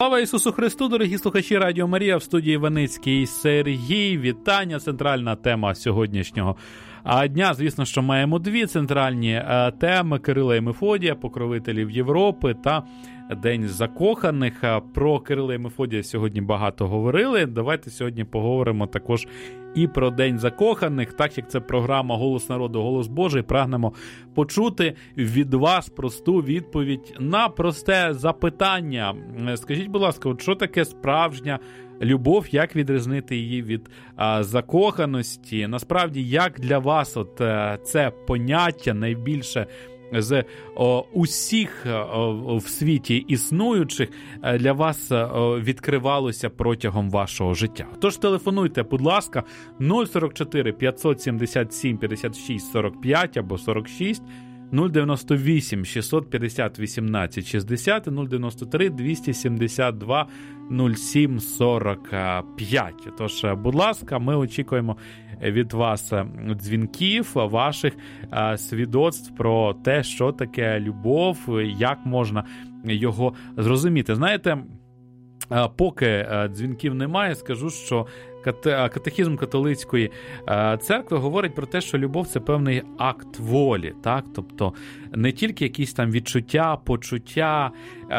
Слава Ісусу Христу, дорогі слухачі Радіо Марія, в студії Ваницький Сергій. Вітання, центральна тема сьогоднішнього дня. Звісно, що маємо дві центральні теми: Кирила і Мефодія, покровителів Європи, та День закоханих. Про Кирила і Мефодія сьогодні багато говорили. Давайте сьогодні поговоримо також і про День закоханих. Так як це програма «Голос народу, голос Божий», прагнемо почути від вас просту відповідь на просте запитання. Скажіть, будь ласка, от що таке справжня любов, як відрізнити її від закоханості? Насправді, як для вас це поняття найбільше з усіх в світі існуючих для вас відкривалося протягом вашого життя? Тож телефонуйте, будь ласка, 044 577 56 45 або 46, 098 650 18 60 і 093 272 07 45. Тож, будь ласка, ми очікуємо від вас дзвінків, ваших свідоцтв про те, що таке любов, як можна його зрозуміти. Знаєте, поки дзвінків немає, скажу, що катехізм католицької церкви говорить про те, що любов – це певний акт волі, так? Тобто не тільки якісь там відчуття, почуття,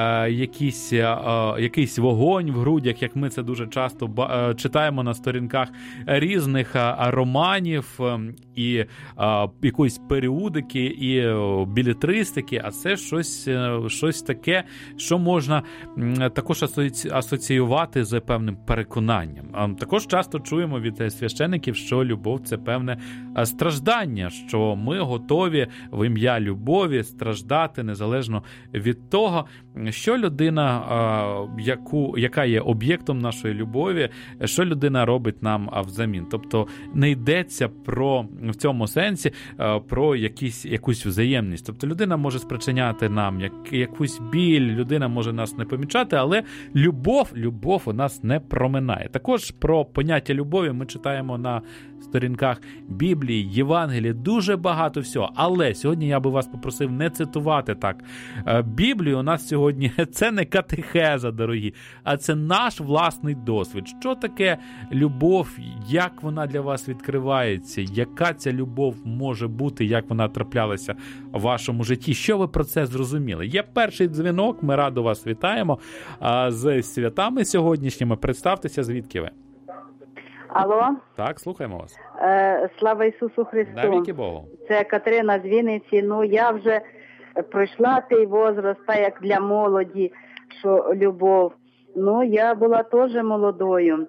якийсь вогонь в грудях, як ми це дуже часто читаємо на сторінках різних романів і якоїсь періодики, і білетристики, а це щось таке, що можна також асоціювати з певним переконанням. Також часто чуємо від священиків, що любов – це певне страждання, що ми готові в ім'я любові страждати незалежно від того, що людина, яка є об'єктом нашої любові, що людина робить нам взамін. Тобто не йдеться в цьому сенсі про якусь взаємність. Тобто людина може спричиняти нам якусь біль, людина може нас не помічати, але любов у нас не проминає. Також про поняття любові ми читаємо на сторінках Біблії, Євангелії, дуже багато всього. Але сьогодні я би вас попросив не цитувати так Біблію. У нас сьогодні це не катехеза, дорогі, а це наш власний досвід. Що таке любов, як вона для вас відкривається, яка ця любов може бути, як вона траплялася в вашому житті, що ви про це зрозуміли? Є перший дзвінок, ми радо вас вітаємо з святами сьогоднішніми. Представтеся, звідки ви? Алло. Так, слухаємо вас. Слава Ісусу Христу. Навіки Богу. Це Катерина з Вінниці. Я вже пройшла той возраст, так як для молоді, що любов. Я була теж молодою.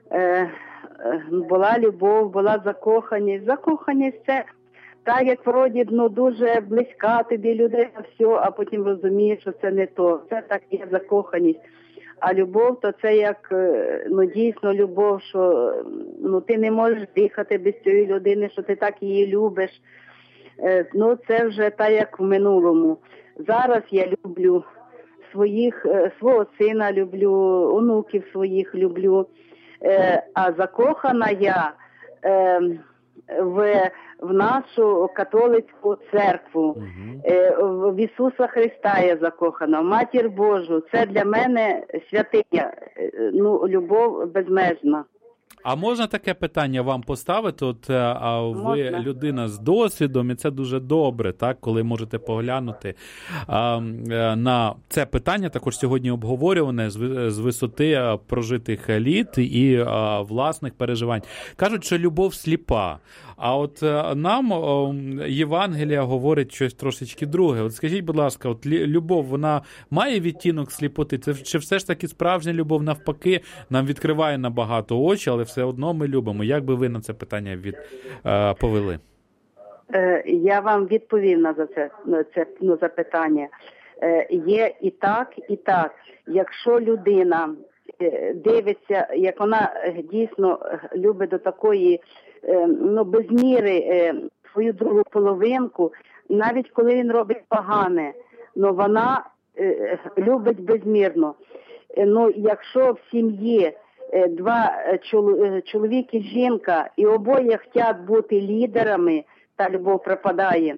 Була любов, була закоханість. Закоханість – це так, як вроді, дуже близька тобі людина, все, а потім розумієш, що це не то. Це так є закоханість. А любов, то це як, дійсно любов, що ти не можеш дихати без цієї людини, що ти так її любиш. Це вже так, як в минулому. Зараз я люблю свого сина люблю, онуків своїх люблю. А закохана я в нашу католицьку церкву. В Ісуса Христа я закохана, в Матір Божу. Це для мене святиня, любов безмежна. А можна таке питання вам поставити? Ви людина з досвідом, і це дуже добре, так, коли можете поглянути на це питання, також сьогодні обговорюване з висоти прожитих літ і власних переживань. Кажуть, що любов сліпа. А нам Євангелія говорить щось трошечки друге. Скажіть, будь ласка, любов, вона має відтінок сліпоти? Чи все ж таки справжня любов навпаки нам відкриває набагато очі, але все одно ми любимо? Як би ви на це питання повели? Я вам відповів на це запитання. Є і так, і так. Якщо людина дивиться, як вона дійсно любить до такої, без міри свою другу половинку, навіть коли він робить погане, вона любить безмірно. Якщо в сім'ї два чоловік і жінка, і обоє хочуть бути лідерами, та любов пропадає.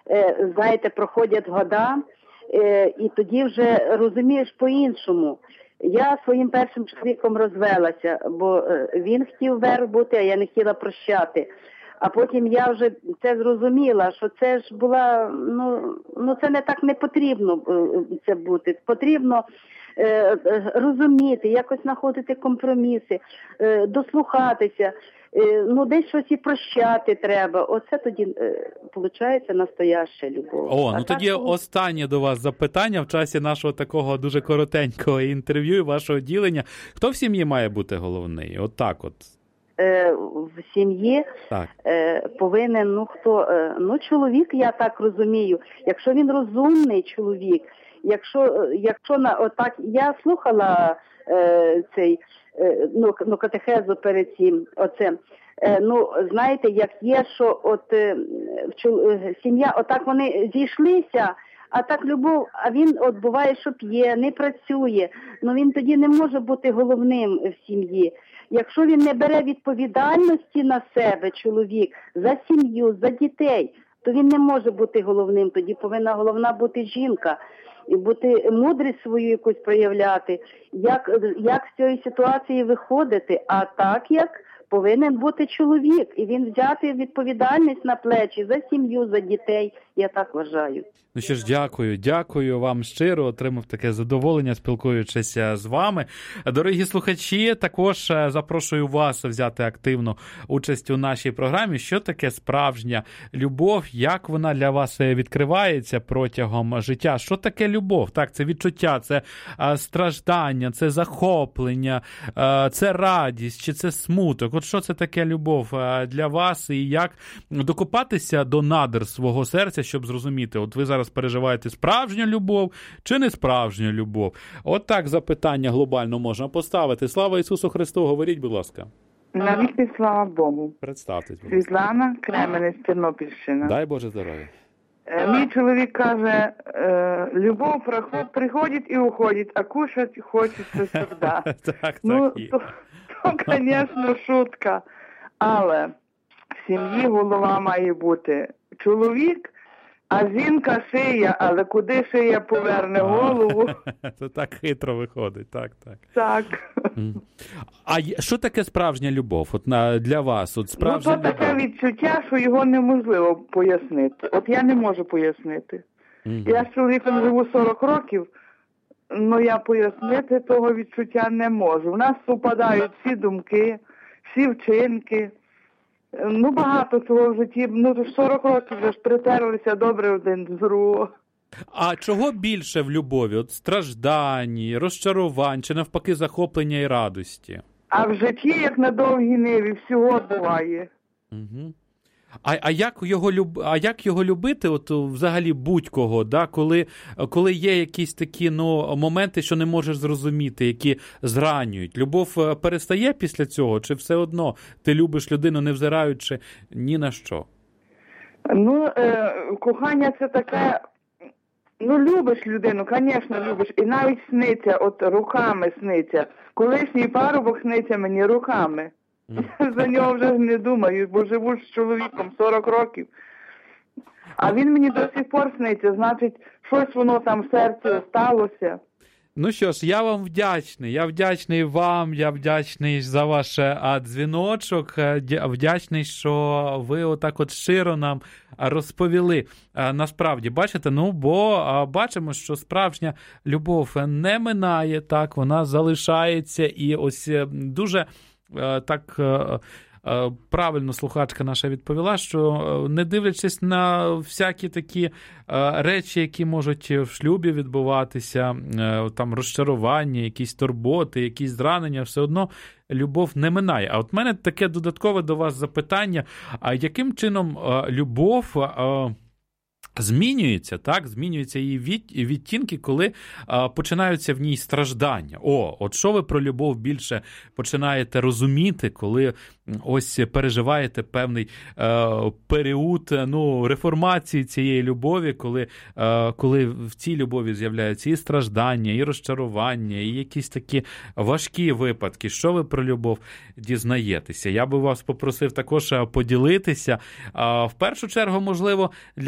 Знаєте, проходять года, і тоді вже розумієш по-іншому. Я своїм першим чоловіком розвелася, бо він хотів вверх бути, а я не хотіла прощати. А потім я вже це зрозуміла, що це ж була, це не так не потрібно це бути. Потрібно розуміти, якось знаходити компроміси, дослухатися, десь щось і прощати треба. Оце тоді, виходить, настояща любов. Тоді останнє до вас запитання в часі нашого такого дуже коротенького інтерв'ю і вашого ділення. Хто в сім'ї має бути головний? От. В сім'ї повинен, чоловік, я так розумію, якщо він розумний чоловік, якщо отак, я слухала катехезу перед цим, знаєте, як є, що сім'я, отак вони зійшлися, а так любов, а він буває, що п'є, не працює, він тоді не може бути головним в сім'ї. Якщо він не бере відповідальності на себе, чоловік, за сім'ю, за дітей, то він не може бути головним. Тоді повинна головна бути жінка. І бути мудрість свою якусь проявляти, як з цієї ситуації виходити, а так як повинен бути чоловік, і він взяти відповідальність на плечі за сім'ю, за дітей, я так вважаю. Що ж, дякую вам щиро, отримав таке задоволення, спілкуючись з вами. Дорогі слухачі, також запрошую вас взяти активну участь у нашій програмі. Що таке справжня любов, як вона для вас відкривається протягом життя? Що таке любов? Так, це відчуття, це страждання, це захоплення, це радість, чи це смуток? От що це таке любов для вас і як докопатися до надр свого серця, щоб зрозуміти, от ви зараз переживаєте справжню любов чи не справжню любов? От так запитання глобально можна поставити. Слава Ісусу Христу, говоріть, будь ласка. Навіки слава Богу. Представтесь, будь ласка. Світлана, Кременець, Тернопільщина. Дай Боже здоров'я. Мій чоловік каже, любов приходить і уходить, а кушать хочеться завжди. Так. То, звісно, шутка. Але в сім'ї голова має бути чоловік, а жінка шия, але куди шия поверне голову? Це так хитро виходить, так. Так. А що таке справжня любов? От для вас, от справжня любов? Таке відчуття, що його неможливо пояснити. От я не можу пояснити. Я з чоловіком живу 40 років, але я пояснити того відчуття не можу. У нас супадають всі думки, всі вчинки. Багато цього в житті, 40 років вже ж притерлися добре один з другого. А чого більше в любові? От страждань, розчарувань, чи навпаки захоплення і радості? А в житті, як на довгій ниві, всього буває. Угу. А як його любити, от взагалі будь-кого, да? Коли є якісь такі моменти, що не можеш зрозуміти, які зранюють? Любов перестає після цього, чи все одно ти любиш людину, не взираючи ні на що? Кохання це таке, любиш людину, звісно, любиш, і навіть сниться, от руками сниться. Колишній парубок сниться мені руками. За нього вже не думаю, бо живу з чоловіком 40 років. А він мені до сих пор сниться, значить, щось воно там в серці сталося. Ну що ж, я вам вдячний. Я вдячний вам, я вдячний за ваш дзвіночок, вдячний, що ви отак от щиро нам розповіли. Насправді, бачите, бо бачимо, що справжня любов не минає, так, вона залишається, і ось дуже так правильно слухачка наша відповіла, що не дивлячись на всякі такі речі, які можуть в шлюбі відбуватися, там розчарування, якісь турботи, якісь зранення, все одно любов не минає. А от в мене таке додаткове до вас запитання, а яким чином любов змінюється, так? Змінюються її відтінки, коли починаються в ній страждання. От що ви про любов більше починаєте розуміти, коли ось переживаєте певний період реформації цієї любові, коли в цій любові з'являються і страждання, і розчарування, і якісь такі важкі випадки. Що ви про любов дізнаєтеся? Я би вас попросив також поділитися. В першу чергу, можливо, для молодих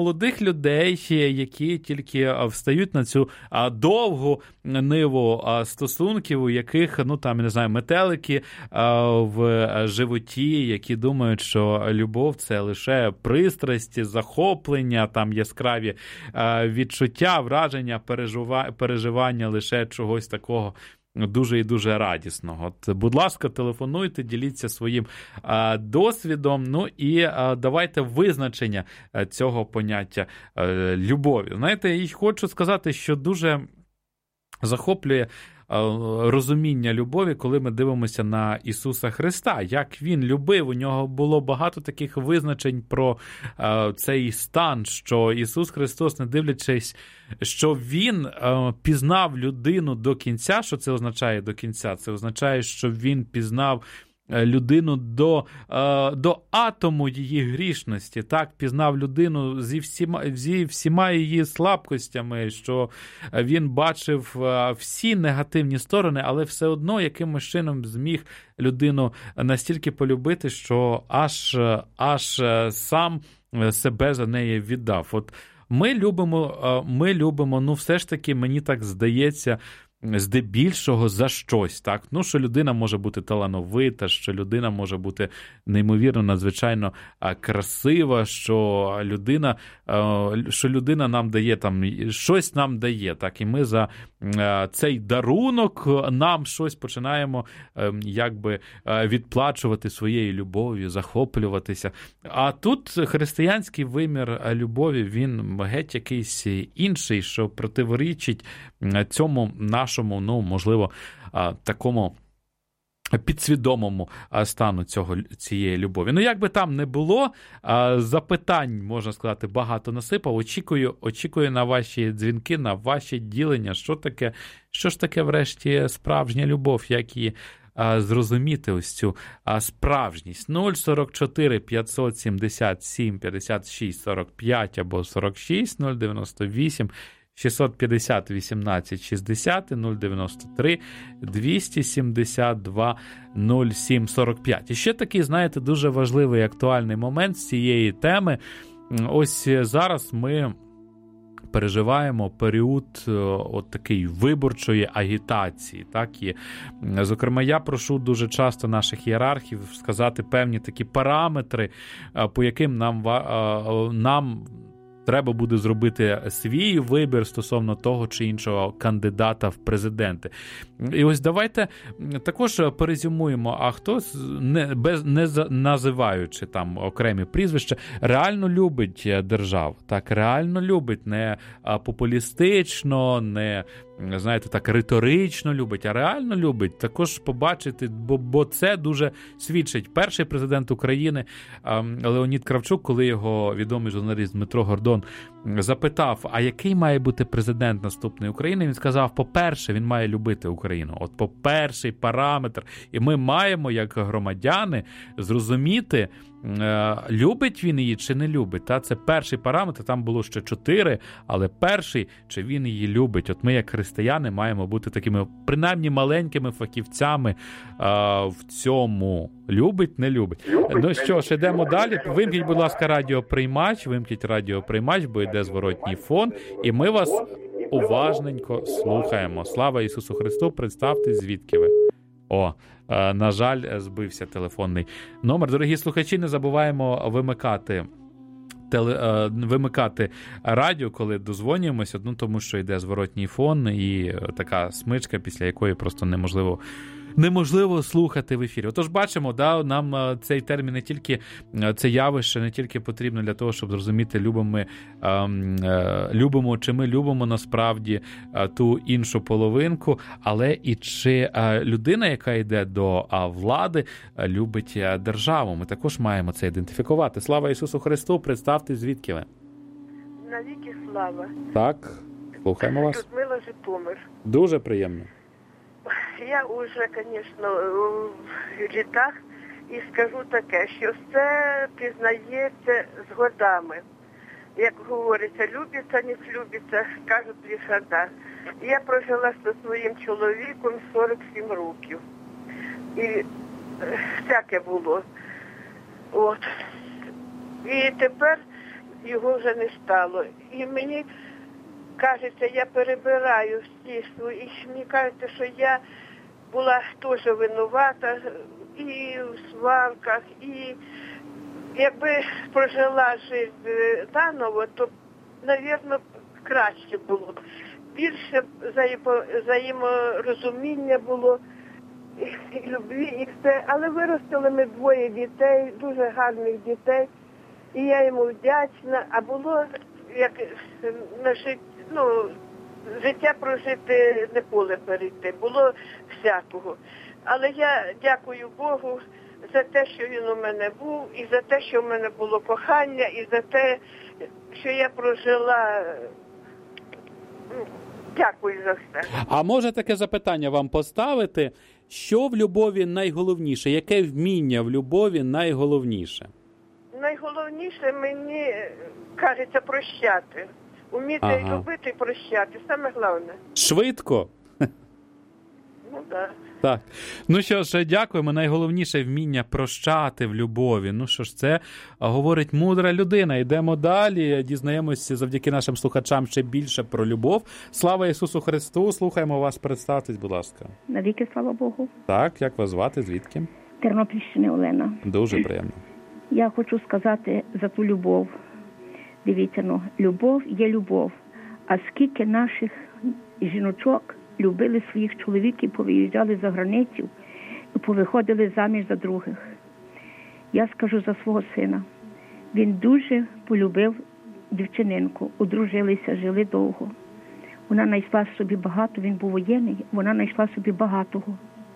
молодих людей, які тільки встають на цю довгу ниву стосунків, у яких, метелики в животі, які думають, що любов – це лише пристрасті, захоплення, там яскраві відчуття, враження, переживання лише чогось такого дуже і дуже радісного. От, будь ласка, телефонуйте, діліться своїм досвідом, і давайте визначення цього поняття любові. Знаєте, я хочу сказати, що дуже захоплює розуміння любові, коли ми дивимося на Ісуса Христа, як Він любив. У нього було багато таких визначень про цей стан, що Ісус Христос, не дивлячись, що Він пізнав людину до кінця. Що це означає до кінця? Це означає, що Він пізнав людину до атому її грішності, так, пізнав людину зі всіма її слабкостями, що він бачив всі негативні сторони, але все одно якимось чином зміг людину настільки полюбити, що аж сам себе за неї віддав. От ми любимо, все ж таки, мені так здається, здебільшого за щось, так? Що людина може бути талановита, що людина може бути неймовірно, надзвичайно красива, що людина нам дає, щось нам дає, так? І ми за цей дарунок нам щось починаємо відплачувати своєю любов'ю, захоплюватися. А тут християнський вимір любові, він геть якийсь інший, що противорічить цьому нашому, можливо, такому підсвідомому стану цієї любові. Як би там не було, запитань, можна сказати, багато насипав. Очікую на ваші дзвінки, на ваші ділення. Що ж таке, врешті, справжня любов, як її зрозуміти, ось цю справжність. 044 577 56 45 або 46, 098 650 18 60, 093 272 07 45. І ще такий, знаєте, дуже важливий і актуальний момент з цієї теми. Ось зараз ми переживаємо період такої виборчої агітації. Так? І, зокрема, я прошу дуже часто наших ієрархів сказати певні такі параметри, по яким нам треба буде зробити свій вибір стосовно того чи іншого кандидата в президенти. І ось давайте також перезюмуємо, а хто, не називаючи там окремі прізвища, реально любить державу, так, реально любить, не популістично, не, знаєте, так, риторично любить, а реально любить. Також побачити, бо це дуже свідчить. Перший президент України Леонід Кравчук, коли його відомий журналіст Дмитро Гордон запитав, а який має бути президент наступної України, він сказав, по-перше, він має любити Україну. От по-перший параметр. І ми маємо, як громадяни, зрозуміти, любить він її чи не любить. Та? Це перший параметр, там було ще 4, але перший, чи він її любить. От ми, як християни, маємо бути такими, принаймні, маленькими фахівцями в цьому. Любить, не любить. Що ж, йдемо далі. Вимкніть, будь ласка, радіоприймач, бо йде зворотній фон, і ми вас уважненько слухаємо. Слава Ісусу Христу, представте, звідки ви. На жаль, збився телефонний номер. Дорогі слухачі, не забуваємо вимикати радіо, коли дозвонюємося, тому що йде зворотній фон і така смичка, після якої просто неможливо слухати в ефірі. Отож, бачимо, нам цей термін не тільки, це явище не тільки потрібно для того, щоб зрозуміти, любимо чи ми любимо насправді ту іншу половинку, але і чи людина, яка йде до влади, любить державу. Ми також маємо це ідентифікувати. Слава Ісусу Христу, представте, звідки ви? Навіки слава. Так, слухаємо вас. Людмила, Житомир. Дуже приємно. Я уже, звісно, в літах і скажу таке, що все пізнається з годами. Як говориться, любиться, не слюбиться, кажуть лише да. Я прожила зі своїм чоловіком 47 років. І всяке було. І тепер його вже не стало. І мені кажеться, я перебираю всі свої, мені кажеться, що я була теж винувата і в сварках, і якби прожила життя заново, то, мабуть, краще було б. Більше взаєморозуміння було, і любві, і все. Але виростили ми 2 дітей, дуже гарних дітей, і я йому вдячна. А було, як на життя прожити, не поле перейти, було всякого. Але я дякую Богу за те, що він у мене був, і за те, що в мене було кохання, і за те, що я прожила. Дякую за все. А може таке запитання вам поставити? Що в любові найголовніше? Яке вміння в любові найголовніше? Найголовніше мені, кажеться, прощати. Уміти любити і прощати. Саме головне. Швидко? Ну, так. Так. Ну що ж, дякуємо. Найголовніше вміння прощати в любові. Ну що ж, це говорить мудра людина. Йдемо далі, дізнаємося завдяки нашим слухачам ще більше про любов. Слава Ісусу Христу! Слухаємо вас. Представтесь, будь ласка. Навіки, слава Богу. Так, як вас звати? Звідки? Тернопільщини Олена. Дуже приємно. Я хочу сказати за ту любов. Дивіться, любов є любов. А скільки наших жіночок любили своїх чоловіків, повиїжджали за границю і повиходили заміж за других. Я скажу за свого сина. Він дуже полюбив дівчининку, одружилися, жили довго. Вона знайшла собі багато, він був воєнний, вона знайшла собі багатого.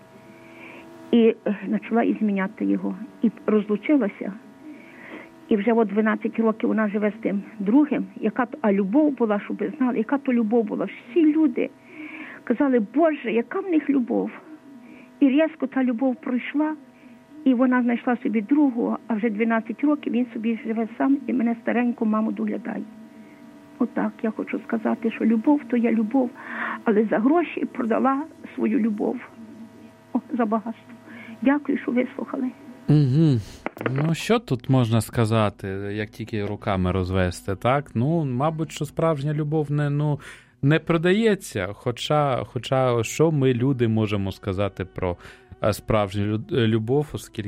І почала і зміняти його. І розлучилася. І вже 12 років вона живе з тим другим. А любов була, щоб ви знали, яка то любов була. Всі люди казали, Боже, яка в них любов. І різко та любов пройшла, і вона знайшла собі другого, а вже 12 років він собі живе сам і мене стареньку маму доглядає. Отак я хочу сказати, що любов то є любов, але за гроші продала свою любов. За багатство. Дякую, що вислухали. Угу. Ну, що тут можна сказати, як тільки руками розвести, так? Ну, мабуть, що справжня любов не продається, хоча що ми, люди, можемо сказати про справжню любов,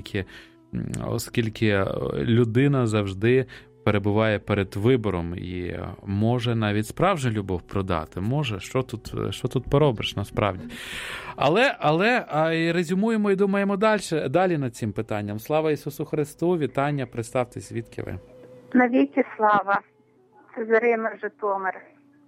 оскільки людина завжди перебуває перед вибором і може навіть справжню любов продати. Може, що тут поробиш насправді. Але резюмуємо і думаємо далі над цим питанням. Слава Ісусу Христу, вітання, представтесь, звідки ви? Навіки слава, Цезарина, Житомир.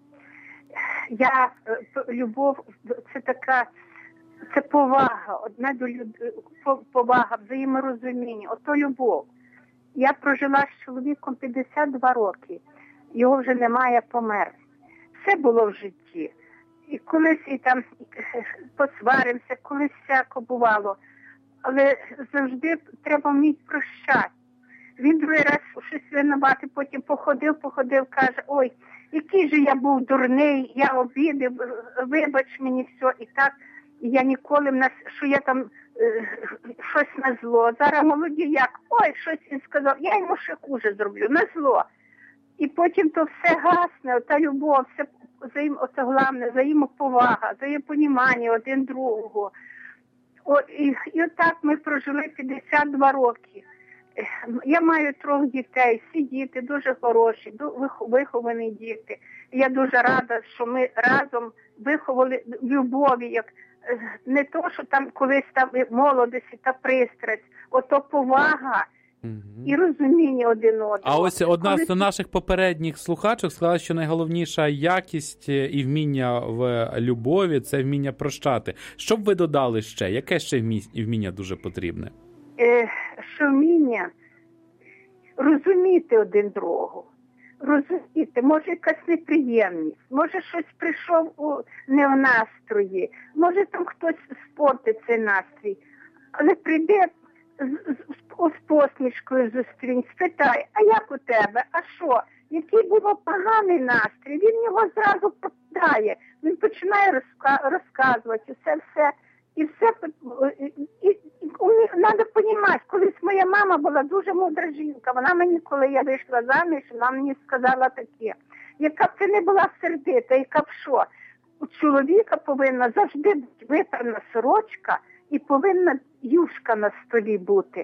Любов, це така, це повага, одна до повага, взаєморозуміння, ото любов. Я прожила з чоловіком 52 роки, його вже немає, помер. Все було в житті. І колись і там посваримося, колись всяко бувало. Але завжди треба вміти прощати. Він другий раз щось винуватий, потім походив, каже, ой, який же я був дурний, я обідав, вибач мені все і так. І я ніколи, що я там щось на зло. Зараз молоді як, ой, щось він сказав, я йому ще хуже зроблю, на зло. І потім то все гасне, та любов, все, це головне, взаємоповага, взаємопонімання один другого. І отак ми прожили 52 роки. Я маю 3 дітей, всі діти дуже хороші, виховані діти. Я дуже рада, що ми разом виховали любові, як не то, що там колись там молодості та пристрасть, ото повага і розуміння один одного. А ось одна з наших попередніх слухачок сказала, що найголовніша якість і вміння в любові – це вміння прощати. Що б ви додали ще? Яке ще вміння дуже потрібне? Що вміння розуміти один другого. Розуміти, може якась неприємність, може щось прийшов не в настрої, може там хтось спортить цей настрій, але прийде з посмішкою зустрінь, спитає, а як у тебе, а що, який був поганий настрій, він його зразу попадає, він починає розказувати, все, і все, і треба розуміти, колись моя мама була дуже мудра жінка. Вона мені, коли я вийшла заміж, вона мені сказала таке: яка б ти не була сердита, яка б що, у чоловіка повинна завжди бути випрана сорочка і повинна юшка на столі бути.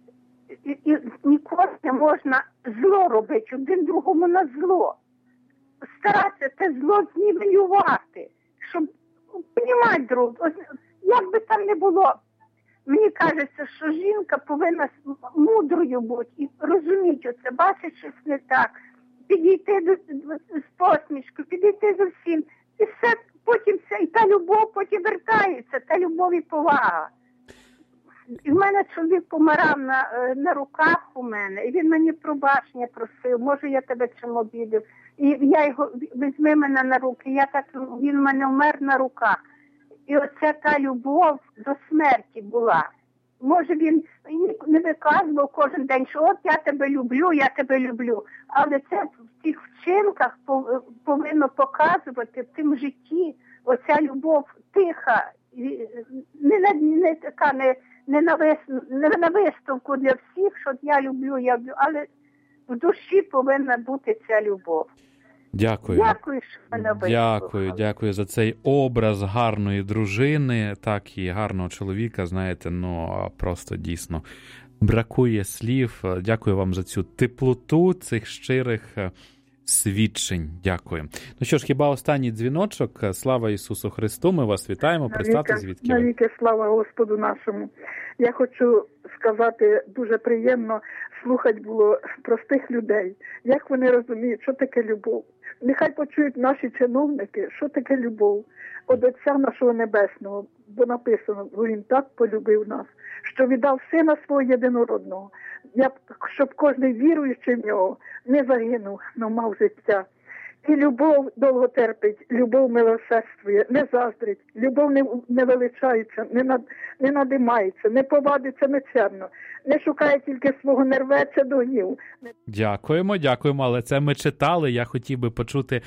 І ніколи не можна зло робити один другому на зло. Старатися те зло знівелювати, щоб понімати друг. Як би там не було, мені кажеться, що жінка повинна мудрою бути і розуміти оце, бачить щось не так, підійти з посмішкою, підійти з усім. І все, потім все, і та любов потім вертається, та любов і повага. І в мене чоловік помирав на руках у мене, і він мені пробачення просив, може я тебе чим обідав. І я його, візьми мене на руки, він в мене вмер на руках. І оця та любов до смерті була. Може він не виказував кожен день, що от я тебе люблю. Але це в цих вчинках повинно показувати в тим житті оця любов тиха, не така, не на виставку для всіх, що я люблю, але в душі повинна бути ця любов. Дякую. Дякую, що мене вислухали. Дякую за цей образ гарної дружини, так і гарного чоловіка, знаєте, просто дійсно бракує слів. Дякую вам за цю теплоту цих щирих свідчень. Дякую. Ну що ж, хіба останній дзвіночок? Слава Ісусу Христу, ми вас вітаємо. Представте, звідки ви? Навіки слава Господу нашому. Я хочу сказати, дуже приємно слухати було простих людей, як вони розуміють, що таке любов. Нехай почують наші чиновники, що таке любов. От Отця нашого Небесного, бо написано, бо Він так полюбив нас, що віддав Сина свого єдинородного, щоб кожен віруючий в Нього не загинув, но мав життя. І любов довго терпить, любов милосердствує, не заздрить, любов не величається, не надимається, не повадиться нечемно, не шукає тільки свого, не рветься до гніву. Дякуємо, але це ми читали. Я хотів би почути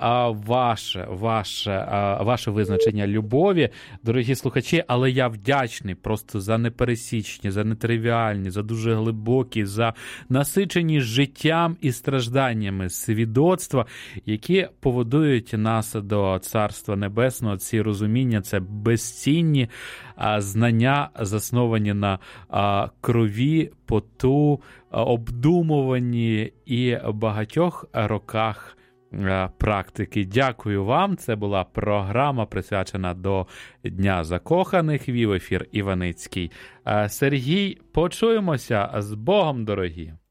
ваше визначення любові, дорогі слухачі, але я вдячний просто за непересічні, за нетривіальні, за дуже глибокі, за насичені життям і стражданнями свідоцтва, які поводують нас до Царства Небесного. Ці розуміння – це безцінні знання, засновані на крові, поту, обдумувані і багатьох роках практики. Дякую вам. Це була програма, присвячена до Дня закоханих. Вів ефір Іваницький Сергій. Почуємося. З Богом, дорогі!